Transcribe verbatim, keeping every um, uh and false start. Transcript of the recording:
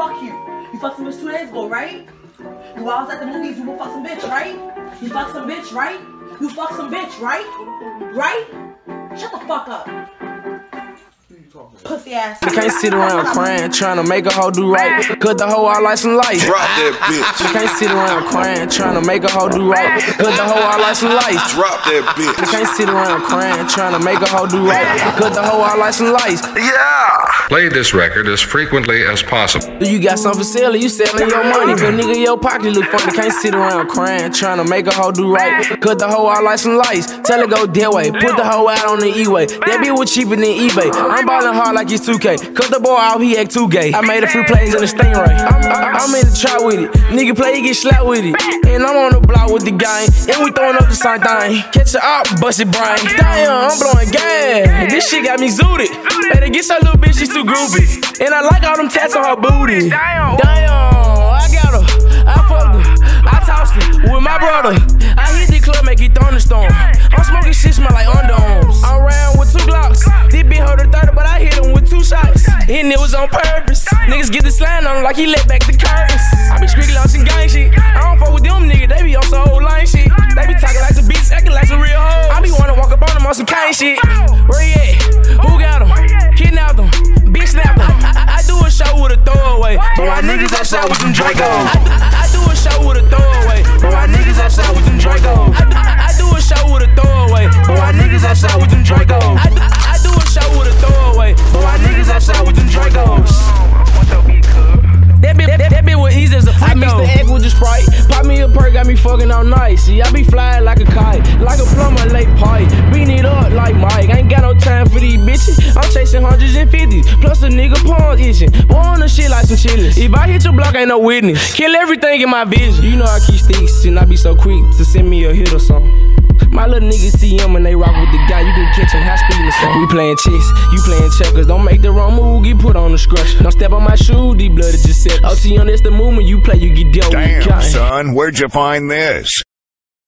fuck you. You fucked some bitch two days ago, right? You while I was at the movies, you fucked some bitch, right? You fucked some bitch, right? You fucked some bitch, right? Right? Shut the fuck up. Pussy ass. I can't sit around crying, trying to make a hoe do right. Cut the hoe out like some lights. Drop that bitch. I can't sit around crying, trying to make a hoe do right. Cut the hoe out like some lights. Drop that bitch. I can't sit around crying, trying to make a hoe do right. Cut the hoe out like some lights. Yeah. Play this record as frequently as possible. You got something for sale, you selling your money. If a nigga in your pocket look funny, can't sit around crying, trying to make a hoe do right. Cut the hoe out like some lights. Tell her go that way. Put the hoe out on the E-way. That bitch was cheaper than eBay. I'm ballin' hard like it's two K. Cut the boy out, he act too gay. I made a few plays in the Stingray. I'm, I'm in the trap with it. Nigga play, he get slapped with it. And I'm on the block with the gang. And we throwing up the same thing. Catch it up, bust it brain. Damn, I'm blowing gas. This shit got me zooted. Better get your little bitch, she's too groovy. And I like all them tats on her booty. Damn, I got her. I fucked her. I tossed her with my brother. I hit the club, make it thunderstorm. I'm smoking shit, smell like underarms. I'm around with two Glocks. This bitch hold her thirty, but I hit him with two shots. And it was on purpose. Niggas get the slang on him like he let back the curtains. I be scriggling on some gang shit. I don't fuck with them niggas, they be on some old line shit. They be talking like some bitch, acting like some real hoes. I be wanna walk up on them on some kind shit. Where he at? Who got him? Kidnapped him. Bitch snapped him. I, I do a show with a throwaway, but my niggas outside with them Dracos. I, I, I do a show with a throwaway, but my niggas outside with them Dracos. I, I, I do a show with a throwaway, but my niggas outside with them Dracos. I, I, I do a show with a throwaway, but my niggas outside with them Dracos. That bitch, that, that bitch was easy as a freak. I mixed the egg with the Sprite. Pop me a perk, got me fucking all night. See, I be flying like a kite, like a plumber late pipe. Beating it up like Mike. I ain't got no time for these bitches. I'm chasing hundreds and fifties, plus a nigga palms itching. Boy on the shit like some chillers. If I hit your block, ain't no witness. Kill everything in my vision. You know I keep sticks, and I be so quick to send me a hit or something. My little niggas T M and they rock with the guy. You can catch him high speed in the sun. We playing chess, you playing checkers. Don't make the wrong move, get put on the scratch. Don't step on my shoe, these blood just set. O T on, that's the movement you play, you get dealt with. Damn, son, where'd you find this?